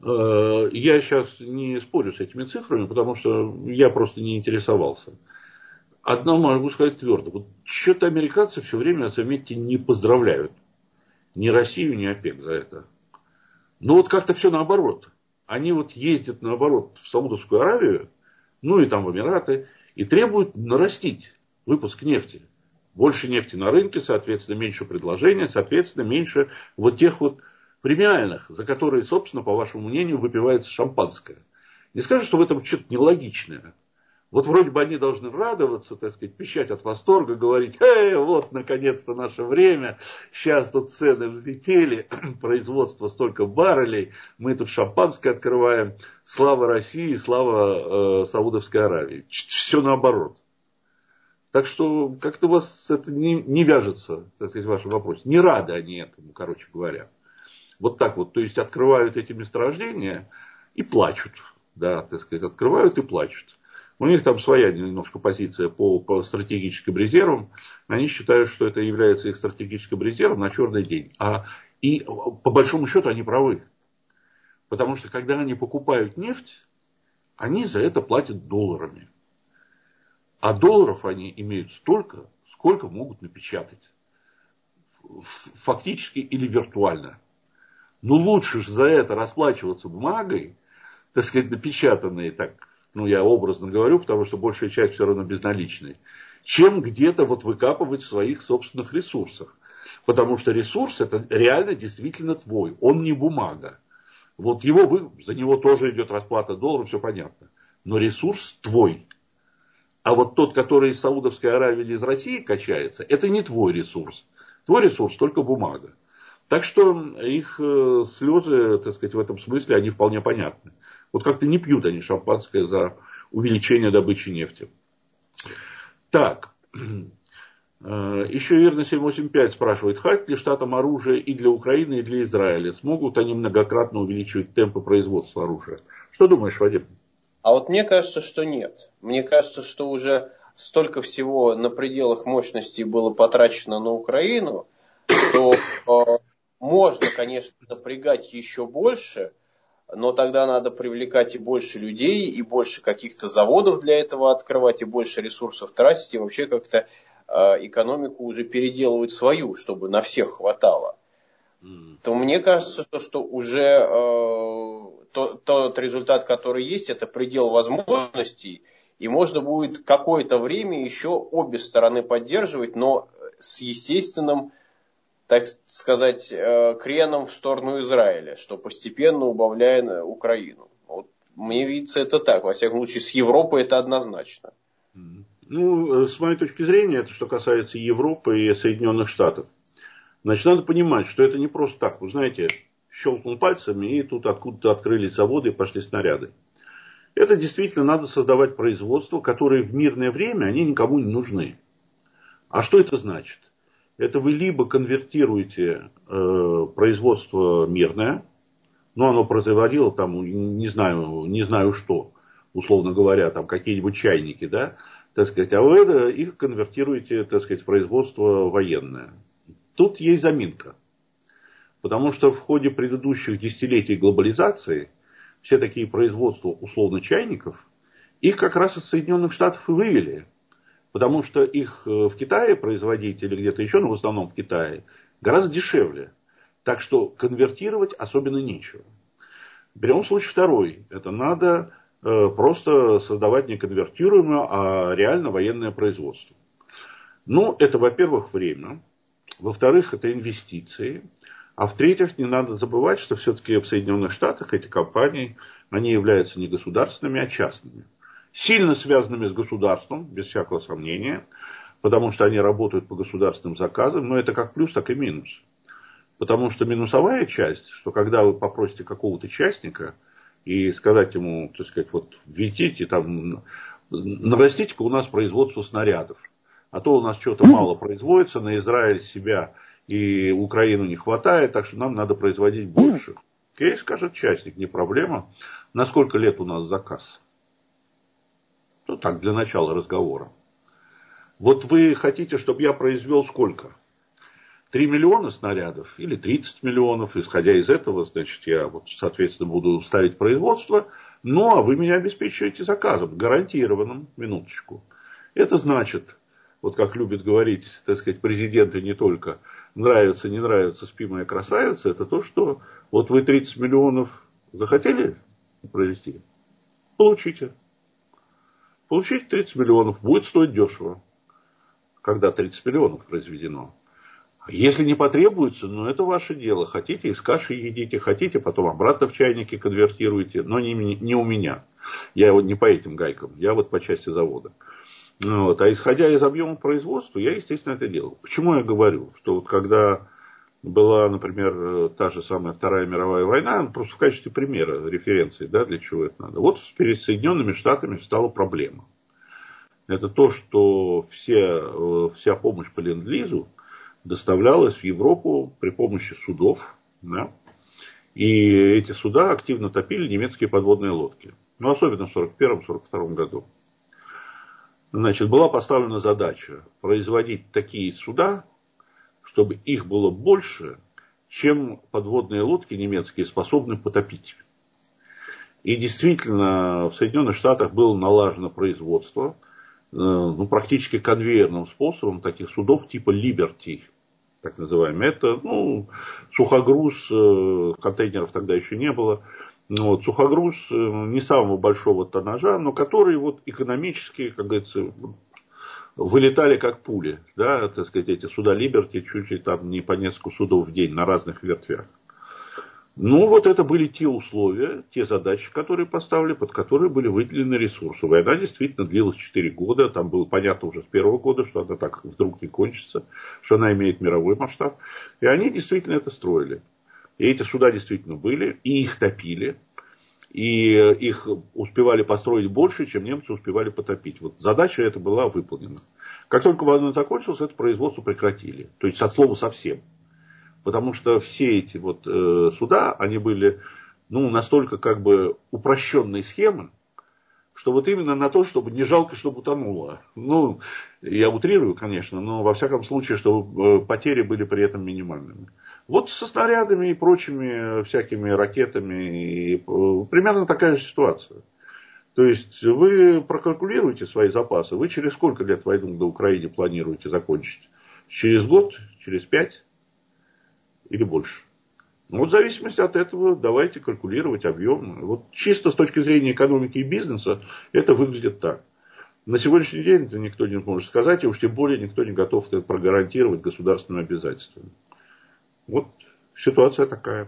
A: Я сейчас не спорю с этими цифрами, потому что я просто не интересовался. Одно могу сказать твердо. Вот что-то американцы все время, заметьте, не поздравляют ни Россию, ни ОПЕК за это. Но вот как-то все наоборот. Они вот ездят наоборот в Саудовскую Аравию, ну и там в Эмираты, и требуют нарастить выпуск нефти. Больше нефти на рынке, соответственно, меньше предложения, соответственно, меньше вот тех вот премиальных, за которые, собственно, по вашему мнению, выпивается шампанское. Не скажу, что в этом что-то нелогичное. Вот вроде бы они должны радоваться, так сказать, пищать от восторга, говорить, вот наконец-то наше время, сейчас тут цены взлетели, производство столько баррелей, мы тут шампанское открываем, слава России, слава Саудовской Аравии. Все наоборот. Так что как-то у вас это не вяжется, так сказать, в вашем вопросе. Не рады они этому, короче говоря. Вот так вот, то есть открывают эти месторождения и плачут. Да, так сказать, открывают и плачут. У них там своя немножко позиция по стратегическим резервам. Они считают, что это является их стратегическим резервом на черный день. И по большому счету они правы. Потому что когда они покупают нефть, они за это платят долларами. А долларов они имеют столько, сколько могут напечатать. Фактически или виртуально. Но лучше же за это расплачиваться бумагой, так сказать, напечатанной так. Ну, я образно говорю, потому что большая часть все равно безналичной, чем где-то вот выкапывать в своих собственных ресурсах. Потому что ресурс это реально действительно твой, он не бумага. Вот за него тоже идет расплата долларов, все понятно. Но ресурс твой. А вот тот, который из Саудовской Аравии или из России качается, это не твой ресурс. Твой ресурс только бумага. Так что их слезы, так сказать, в этом смысле, они вполне понятны. Вот как-то не пьют они шампанское за увеличение добычи нефти. Так. Еще Верно 785 спрашивает, хватит ли штатам оружия и для Украины, и для Израиля? Смогут они многократно увеличивать темпы производства оружия? Что думаешь, Вадим?
B: А вот мне кажется, что нет. Мне кажется, что уже столько всего на пределах мощности было потрачено на Украину, что можно, конечно, напрягать еще больше, но тогда надо привлекать и больше людей, и больше каких-то заводов для этого открывать, и больше ресурсов тратить, и вообще как-то экономику уже переделывать свою, чтобы на всех хватало. То мне кажется, что уже тот результат, который есть, это предел возможностей, и можно будет какое-то время еще обе стороны поддерживать, но с естественным, так сказать, креном в сторону Израиля, что постепенно убавляя Украину. Вот мне видится это так. Во всяком случае, с Европой это однозначно.
A: Ну, с моей точки зрения, это что касается Европы и Соединенных Штатов. Значит, надо понимать, что это не просто так. Вы знаете, щелкнул пальцами, и тут откуда-то открылись заводы и пошли снаряды. Это действительно надо создавать производство, которые в мирное время, они никому не нужны. А что это значит? Это вы либо конвертируете производство мирное, но оно производило там, не знаю что, условно говоря, там какие-нибудь чайники, да, так сказать, а вы их конвертируете, так сказать, в производство военное. Тут есть заминка. Потому что в ходе предыдущих десятилетий глобализации все такие производства условно чайников, их как раз из Соединенных Штатов и вывели. Потому что их в Китае производить или где-то еще, но в основном в Китае, гораздо дешевле. Так что конвертировать особенно нечего. Берем случай второй. Это надо просто создавать не конвертируемое, а реально военное производство. Ну, это, во-первых, время. Во-вторых, это инвестиции. А в-третьих, не надо забывать, что все-таки в Соединенных Штатах эти компании, они являются не государственными, а частными. Сильно связанными с государством, без всякого сомнения, потому что они работают по государственным заказам, но это как плюс, так и минус. Потому что минусовая часть, что когда вы попросите какого-то частника и сказать ему, так сказать, вот введите там, нарастите-ка у нас производство снарядов, а то у нас что-то мало производится, на Израиль себя и Украину не хватает, так что нам надо производить больше. Окей, скажет частник, не проблема. На сколько лет у нас заказ? Ну так, для начала разговора. Вот вы хотите, чтобы я произвел сколько? 3 миллиона снарядов или 30 миллионов, исходя из этого, значит, я, вот, соответственно, буду ставить производство, ну, а вы меня обеспечиваете заказом, гарантированным, минуточку. Это значит, вот как любит говорить, так сказать, президенты не только, нравится, не нравится, спи моя красавица, это то, что вот вы 30 миллионов захотели провести, получите. Получите 30 миллионов, будет стоить дешево, когда 30 миллионов произведено. Если не потребуется, ну это ваше дело. Хотите, из каши едите, хотите, потом обратно в чайники конвертируете, но не у меня. Я вот не по этим гайкам, я вот по части завода. Вот. А исходя из объема производства, я, естественно, это делал. Почему я говорю, что вот когда была, например, та же самая Вторая мировая война, просто в качестве примера, референции, да, для чего это надо. Вот перед Соединенными Штатами стала проблема. Это то, что вся помощь по Ленд-Лизу доставлялась в Европу при помощи судов. Да? И эти суда активно топили немецкие подводные лодки. Ну, особенно в 1941-1942 году. Значит, была поставлена задача производить такие суда, чтобы их было больше, чем подводные лодки немецкие способны потопить. И действительно, в Соединенных Штатах было налажено производство, ну, практически конвейерным способом таких судов типа Liberty, так называемый. Это, ну, сухогруз, контейнеров тогда еще не было. Вот, сухогруз не самого большого тоннажа, но который вот экономически, как говорится, вылетали как пули. Да, так сказать, эти суда Liberty чуть ли там не по несколько судов в день на разных ветвях. Ну, вот это были те условия, те задачи, которые поставили, под которые были выделены ресурсы. Война действительно длилась 4 года. Там было понятно уже с первого года, что она так вдруг не кончится, что она имеет мировой масштаб. И они действительно это строили. И эти суда действительно были, и их топили. И их успевали построить больше, чем немцы успевали потопить. Вот задача эта была выполнена. Как только война закончилась, это производство прекратили. То есть, от слова совсем. Потому что все эти вот суда, они были, ну, настолько как бы упрощенной схемы, что вот именно на то, чтобы не жалко, чтобы утонуло. Ну, я утрирую, конечно, но во всяком случае, чтобы потери были при этом минимальными. Вот со снарядами и прочими всякими ракетами и примерно такая же ситуация. То есть вы прокалькулируете свои запасы, вы через сколько лет войну на Украине планируете закончить? Через год, через 5 или больше? Ну, вот в зависимости от этого давайте калькулировать объем. Вот чисто с точки зрения экономики и бизнеса это выглядит так. На сегодняшний день это никто не может сказать, и уж тем более никто не готов это прогарантировать государственными обязательствами. Вот ситуация такая.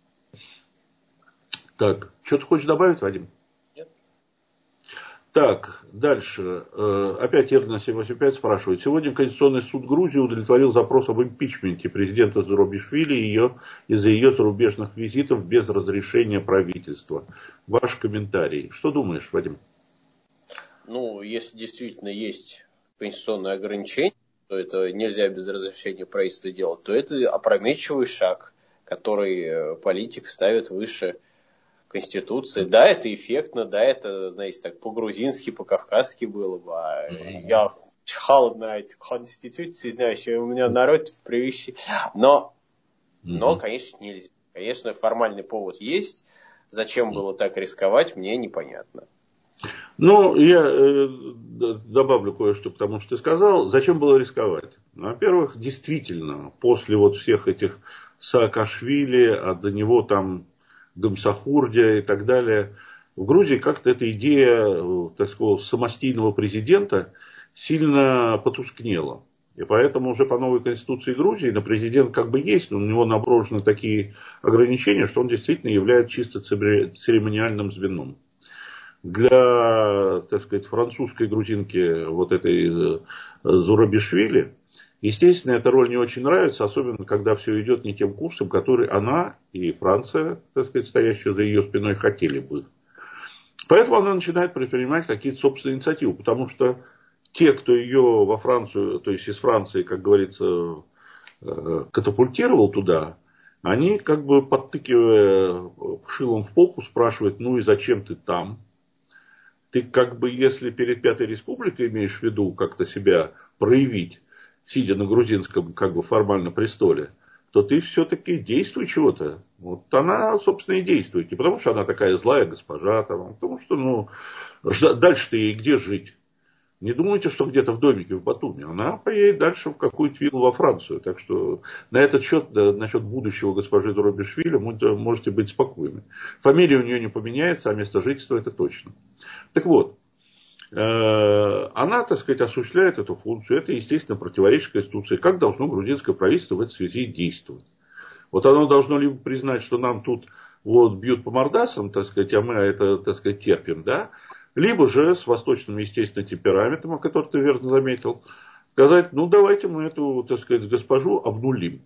A: Так, что ты хочешь добавить, Вадим?
B: Нет.
A: Так, дальше. Опять Ирна 785 спрашивает. Сегодня Конституционный суд Грузии удовлетворил запрос об импичменте президента Зурабишвили из-за ее зарубежных визитов без разрешения правительства. Ваш комментарий. Что думаешь, Вадим?
B: Ну, если действительно есть конституционное ограничение, то это нельзя без разрешения правительства делать, то это опрометчивый шаг, который политик ставит выше Конституции. Да, это эффектно, да, это, знаете, так по-грузински, по-кавказски было бы. Я чихал на эту Конституцию, знаешь, у меня народ привычный. Но, конечно, нельзя. Конечно, формальный повод есть. Зачем было так рисковать, мне непонятно.
A: Ну, я добавлю кое-что, потому что ты сказал, зачем было рисковать. Во-первых, действительно, после вот всех этих Саакашвили, а до него там Гамсахурдия и так далее, в Грузии как-то эта идея, так сказать, самостийного президента сильно потускнела. И поэтому уже по новой конституции Грузии на президент как бы есть, но у него наброшены такие ограничения, что он действительно является чисто церемониальным звеном. Для, так сказать, французской грузинки вот этой Зурабишвили, естественно, эта роль не очень нравится, особенно когда все идет не тем курсом, который она и Франция, так сказать, стоящая за ее спиной, хотели бы. Поэтому она начинает предпринимать какие-то собственные инициативы, потому что те, кто ее во Францию, то есть из Франции, как говорится, катапультировал туда, они как бы подтыкивая шилом в попу спрашивают, ну и зачем ты там? Ты как бы, если перед Пятой Республикой имеешь в виду как-то себя проявить, сидя на грузинском, как бы, формально престоле, то ты все-таки действуй чего-то. Вот она, собственно, и действует. Не потому, что она такая злая госпожа, там, а потому что, ну, дальше-то ей где жить? Не думайте, что где-то в домике в Батуми. Она поедет дальше в какую-то виллу во Францию. Так что на этот счет, да, насчет будущего госпожи Зурабишвили, можете быть спокойны. Фамилия у нее не поменяется, а место жительства это точно. Так вот, она, так сказать, осуществляет эту функцию. Это, естественно, противоречит Конституции. Как должно грузинское правительство в этой связи действовать? Вот оно должно либо признать, что нам тут вот бьют по мордасам, так сказать, а мы это, так сказать, терпим, да? Либо же с восточным, естественно, темпераментом, о котором ты верно заметил, сказать, ну давайте мы эту, так сказать, госпожу обнулим.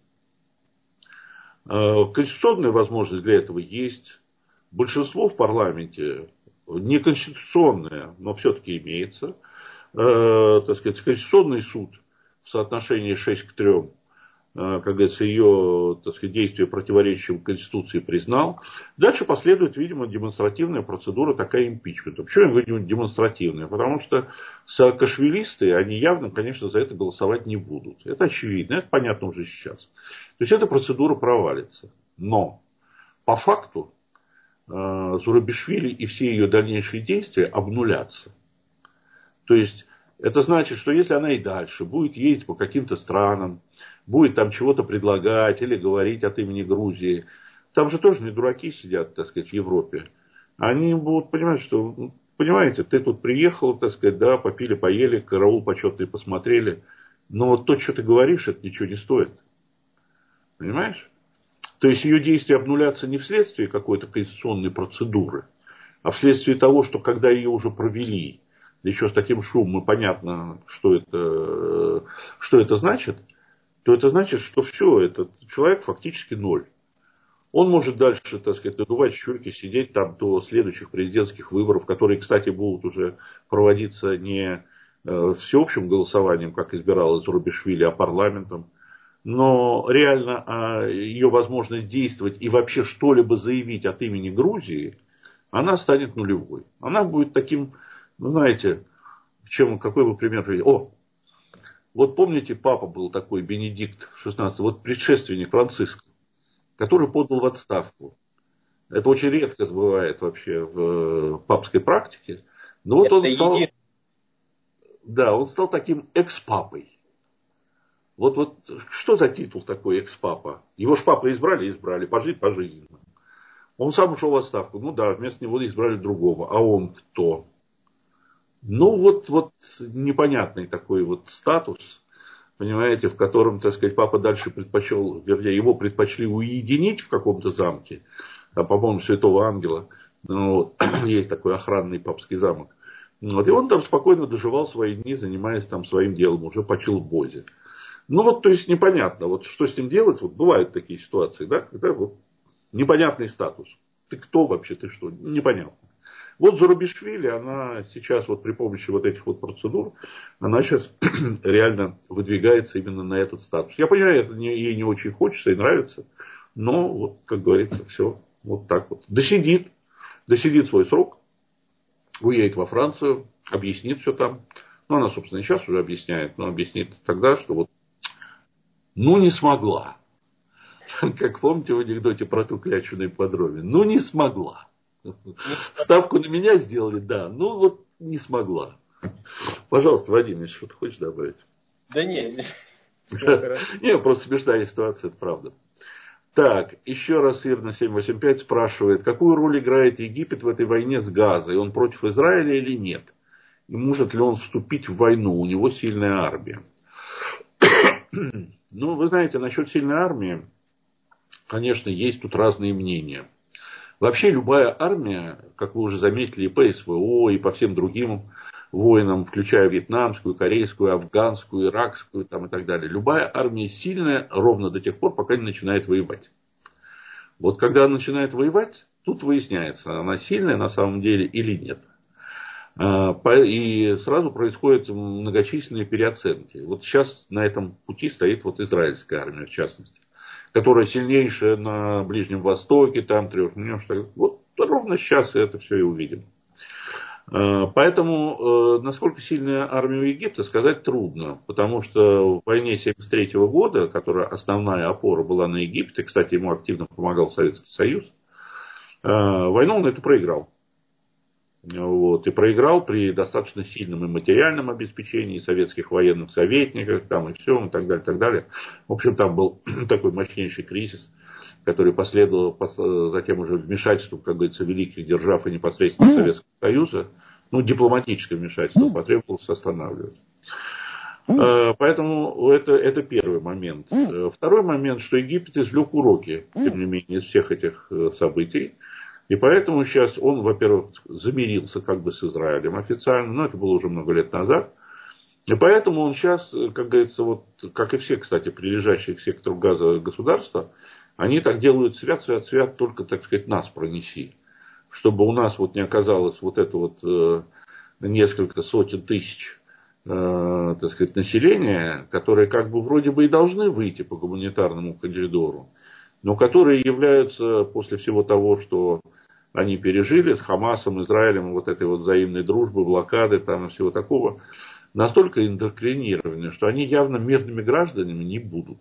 A: Конституционная возможность для этого есть. Большинство в парламенте неконституционное, но все-таки имеется. Так сказать, Конституционный суд в соотношении 6:3, как говорится, ее, так сказать, действия, противоречащим Конституции, признал. Дальше последует, видимо, демонстративная процедура, такая импичмента. Почему я говорю демонстративная? Потому что саакашвилисты, они явно, конечно, за это голосовать не будут. Это очевидно, это понятно уже сейчас. То есть эта процедура провалится. Но по факту Зурабишвили и все ее дальнейшие действия обнулятся. То есть это значит, что если она и дальше будет ездить по каким-то странам, будет там чего-то предлагать или говорить от имени Грузии, там же тоже не дураки сидят, так сказать, в Европе. Они будут понимать, что, понимаете, ты тут приехал, так сказать, да, попили, поели, караул почетный посмотрели, но вот то, что ты говоришь, это ничего не стоит. Понимаешь? То есть ее действия обнулятся не вследствие какой-то конституционной процедуры, а вследствие того, что когда ее уже провели, да еще с таким шумом, и понятно, что это значит, то это значит, что все, этот человек фактически ноль. Он может дальше, так сказать, надувать щеки, сидеть там до следующих президентских выборов, которые, кстати, будут уже проводиться не всеобщим голосованием, как избиралось Зурабишвили, а парламентом. Но реально ее возможность действовать и вообще что-либо заявить от имени Грузии, она станет нулевой. Она будет таким, ну знаете, какой бы пример привели. Вот помните, папа был такой, Бенедикт XVI, вот предшественник Франциска, который подал в отставку. Это очень редко бывает вообще в папской практике. Но вот он стал таким экс-папой. Вот что за титул такой экс-папа? Его ж папа избрали, пожизненно. Он сам ушел в отставку. Ну да, вместо него избрали другого. А он кто? Ну вот непонятный такой вот статус, понимаете, в котором, так сказать, папа дальше его предпочли уединить в каком-то замке, там, по-моему, Святого Ангела, ну, есть такой охранный папский замок. Вот, и он там спокойно доживал свои дни, занимаясь там своим делом, уже почил в Бозе. Ну вот, то есть непонятно, вот что с ним делать, вот бывают такие ситуации, да, когда вот непонятный статус. Ты кто вообще, ты что, непонятно. Вот Зурабишвили, она сейчас вот при помощи вот этих вот процедур, она сейчас реально выдвигается именно на этот статус. Я понимаю, ей не очень хочется и нравится, но вот, как говорится, все вот так вот. Досидит свой срок, уедет во Францию, объяснит все там. Ну, она, собственно, и сейчас уже объясняет, но объяснит тогда, что вот, ну, не смогла. Как помните в анекдоте про ту клячу на ипподроме? Ну, не смогла. Ставку на меня сделали, да, ну вот не смогла. Пожалуйста, Вадим, если что-то хочешь добавить?
B: Да нет, все хорошо.
A: Не, просто смешная ситуация, это правда. Так, еще раз Ирна 785 спрашивает, какую роль играет Египет в этой войне с Газой? Он против Израиля или нет? И может ли он вступить в войну? У него сильная армия. Ну, вы знаете, насчет сильной армии, конечно, есть тут разные мнения. Вообще любая армия, как вы уже заметили, и по СВО, и по всем другим войнам, включая вьетнамскую, корейскую, афганскую, иракскую там, и так далее, любая армия сильная ровно до тех пор, пока не начинает воевать. Вот когда она начинает воевать, тут выясняется, она сильная на самом деле или нет. И сразу происходят многочисленные переоценки. Вот сейчас на этом пути стоит вот израильская армия, в частности, которая сильнейшая на Ближнем Востоке, там 3 миллионов штатов. Вот ровно сейчас это все и увидим. Поэтому, насколько сильная армия у Египта, сказать трудно, потому что в войне 1973 года, которая основная опора была на Египет, и, кстати, ему активно помогал Советский Союз, войну он эту проиграл. Вот, и проиграл при достаточно сильном и материальном обеспечении советских военных советников, там и все, и так далее, и так далее. В общем, там был такой мощнейший кризис, который последовал затем уже вмешательством, как говорится, великих держав и непосредственно Советского Союза. Ну, дипломатическое вмешательство потребовалось останавливать. Поэтому это первый момент. Второй момент, что Египет извлек уроки, тем не менее, из всех этих событий. И поэтому сейчас он, во-первых, замирился как бы с Израилем официально, но это было уже много лет назад. И поэтому он сейчас, как говорится, вот, как и все, кстати, прилежащие к сектору газа государства, они так делают свят, только, так сказать, нас пронеси. Чтобы у нас вот не оказалось вот это вот несколько сотен тысяч, так сказать, населения, которые как бы вроде бы и должны выйти по гуманитарному коридору, но которые являются после всего того, что они пережили с Хамасом, Израилем, вот этой вот взаимной дружбы, блокады там и всего такого, настолько индоктринированы, что они явно мирными гражданами не будут.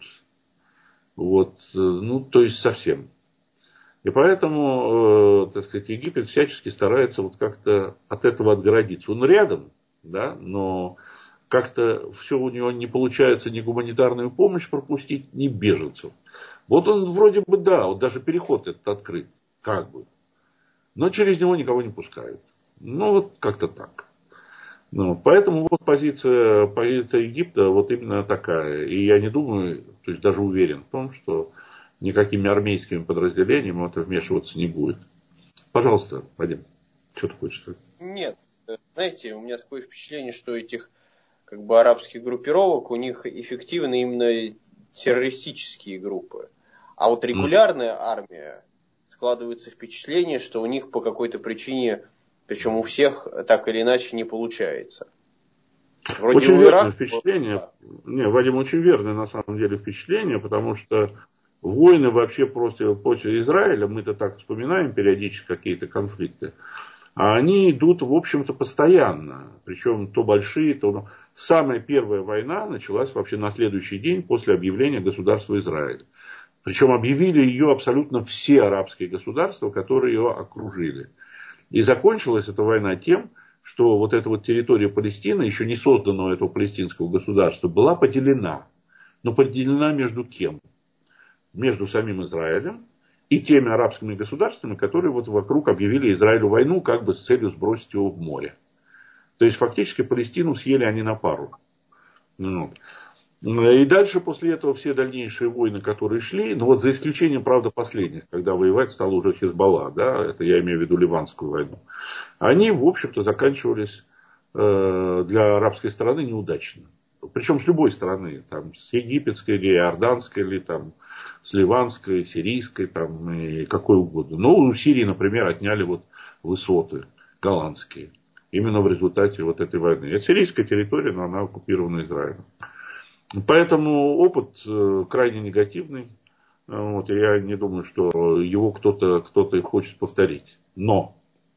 A: Вот, ну, то есть совсем. И поэтому, так сказать, Египет всячески старается вот как-то от этого отгородиться. Он рядом, да, но как-то все у него не получается ни гуманитарную помощь пропустить, ни беженцев. Вот он вроде бы, да, вот даже переход этот открыт, как бы. Но через него никого не пускают. Ну, вот как-то так. Ну, поэтому вот позиция Египта вот именно такая. И я не думаю, то есть даже уверен в том, что никакими армейскими подразделениями это вмешиваться не будет. Пожалуйста, Вадим, что ты хочешь сказать?
B: Нет, знаете, у меня такое впечатление, что этих как бы арабских группировок, у них эффективны именно террористические группы. А вот регулярная армия, складывается впечатление, что у них по какой-то причине, причем у всех так или иначе не получается.
A: Вроде очень верное впечатление. Не, Вадим, очень верное на самом деле впечатление, потому что войны вообще против Израиля, мы-то так вспоминаем периодически какие-то конфликты, а они идут, в общем-то, постоянно. Причем то большие, то... Самая первая война началась вообще на следующий день после объявления государства Израиль. Причем объявили ее абсолютно все арабские государства, которые ее окружили. И закончилась эта война тем, что вот эта вот территория Палестины, еще не созданного этого палестинского государства, была поделена. Но поделена между кем? Между самим Израилем и теми арабскими государствами, которые вот вокруг объявили Израилю войну, как бы с целью сбросить его в море. То есть фактически Палестину съели они на пару. Вот. И дальше после этого все дальнейшие войны, которые шли, ну вот за исключением, правда, последних, когда воевать стал уже Хизбалла, да, это я имею в виду Ливанскую войну, они, в общем-то, заканчивались для арабской стороны неудачно. Причем с любой стороны, там, с египетской или иорданской, или там, с ливанской, сирийской, там, и какой угодно. Но у Сирии, например, отняли вот высоты голландские. Именно в результате вот этой войны. Это сирийская территория, но она оккупирована Израилем. Поэтому опыт крайне негативный. Вот, и я не думаю, что его кто-то хочет повторить. Но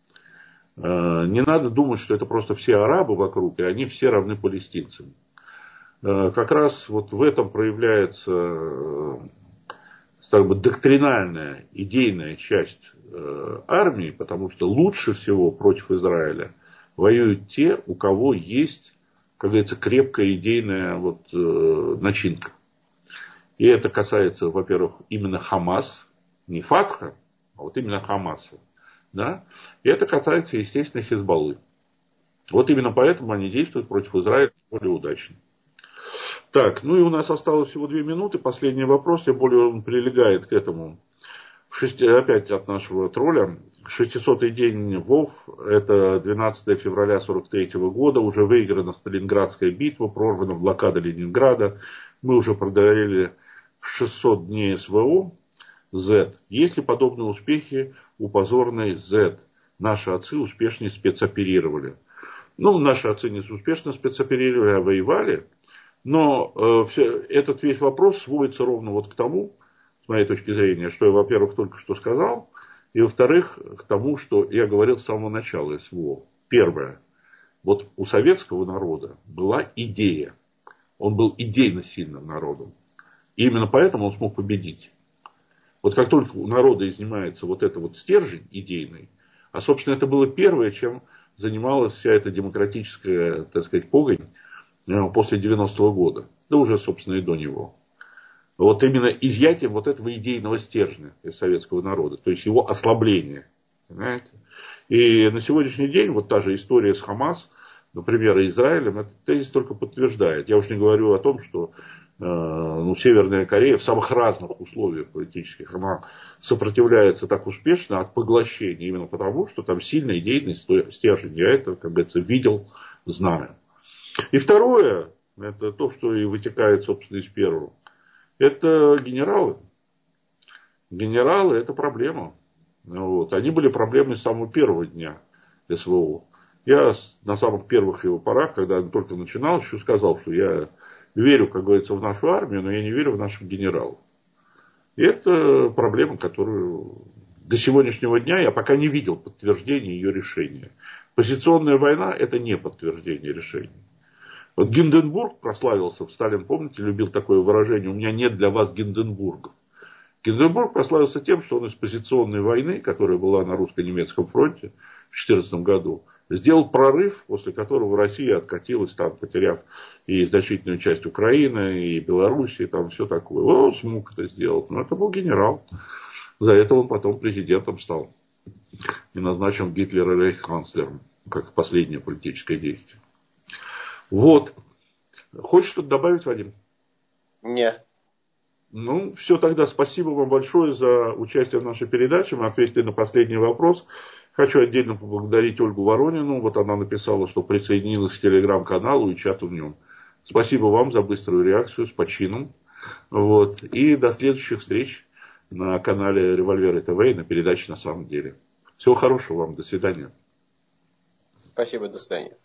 A: не надо думать, что это просто все арабы вокруг, и они все равны палестинцам. Как раз вот в этом проявляется так бы доктринальная, идейная часть армии, потому что лучше всего против Израиля воюют те, у кого есть, как говорится, крепкая идейная вот, начинка. И это касается, во-первых, именно Хамас, не Фатха, а вот именно Хамаса. Да? И это касается, естественно, Хизбаллы. Вот именно поэтому они действуют против Израиля более удачно. Так, ну и у нас осталось всего 2 минуты. Последний вопрос, тем более он прилегает к этому. Опять от нашего тролля. 600-й день ВОВ, это 12 февраля 43 года, уже выиграна Сталинградская битва, прорвана блокада Ленинграда. Мы уже проговорили 600 дней СВО, Z. Есть ли подобные успехи у позорной Z? Наши отцы успешно спецоперировали. Ну, наши отцы не успешно спецоперировали, а воевали. Но этот весь вопрос сводится ровно вот к тому, с моей точки зрения, что я, во-первых, только что сказал, и, во-вторых, к тому, что я говорил с самого начала СВО. Первое. Вот у советского народа была идея. Он был идейно сильным народом. И именно поэтому он смог победить. Вот как только у народа изнимается вот это вот стержень идейный, а собственно это было первое, чем занималась вся эта демократическая, так сказать, погонь после 90-го года. Да уже, собственно, и до него. Вот именно изъятием вот этого идейного стержня из советского народа. То есть его ослабление. Понимаете? И на сегодняшний день вот та же история с Хамас, например, и Израилем, этот тезис только подтверждает. Я уж не говорю о том, что Северная Корея в самых разных условиях политических она сопротивляется так успешно от поглощения, именно потому, что там сильный идейный стержень. Я это, как говорится, видел, знаю. И второе, это то, что и вытекает, собственно, из первого. Это генералы. Генералы – это проблема. Вот. Они были проблемой с самого первого дня СВО. Я на самых первых его порах, когда он только начинал, еще сказал, что я верю, как говорится, в нашу армию, но я не верю в наших генералов. И это проблема, которую до сегодняшнего дня я пока не видел подтверждения ее решения. Позиционная война – это не подтверждение решения. Вот Гинденбург прославился, Сталин, помните, любил такое выражение: у меня нет для вас Гинденбургов. Гинденбург прославился тем, что он из позиционной войны, которая была на русско-немецком фронте в 1914 году, сделал прорыв, после которого Россия откатилась, там, потеряв и значительную часть Украины, и Белоруссии, там все такое. Он смог это сделать. Но это был генерал. За это он потом президентом стал. И назначен Гитлера рейхсканцлером, как последнее политическое действие. Вот. Хочешь что-то добавить, Вадим?
B: Нет.
A: Ну, все тогда. Спасибо вам большое за участие в нашей передаче. Мы ответили на последний вопрос. Хочу отдельно поблагодарить Ольгу Воронину. Вот она написала, что присоединилась к телеграм-каналу и чату в нем. Спасибо вам за быструю реакцию, с почином. Вот. И до следующих встреч на канале Револьверы ТВ и на передаче «На самом деле». Всего хорошего вам. До свидания.
B: Спасибо, до свидания.